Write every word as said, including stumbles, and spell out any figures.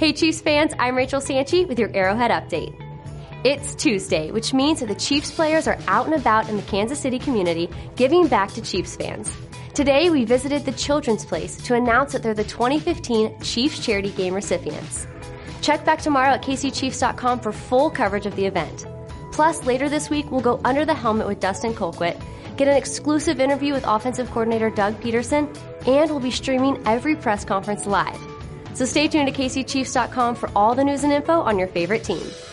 Hey Chiefs fans, I'm Rachel Sanchi with your Arrowhead Update. It's Tuesday, which means that the Chiefs players are out and about in the Kansas City community giving back to Chiefs fans. Today, we visited the Children's Place to announce that they're the twenty fifteen Chiefs Charity Game recipients. Check back tomorrow at K C Chiefs dot com for full coverage of the event. Plus, later this week, we'll go under the helmet with Dustin Colquitt, get an exclusive interview with offensive coordinator Doug Peterson, and we'll be streaming every press conference live. So stay tuned to K C Chiefs dot com for all the news and info on your favorite team.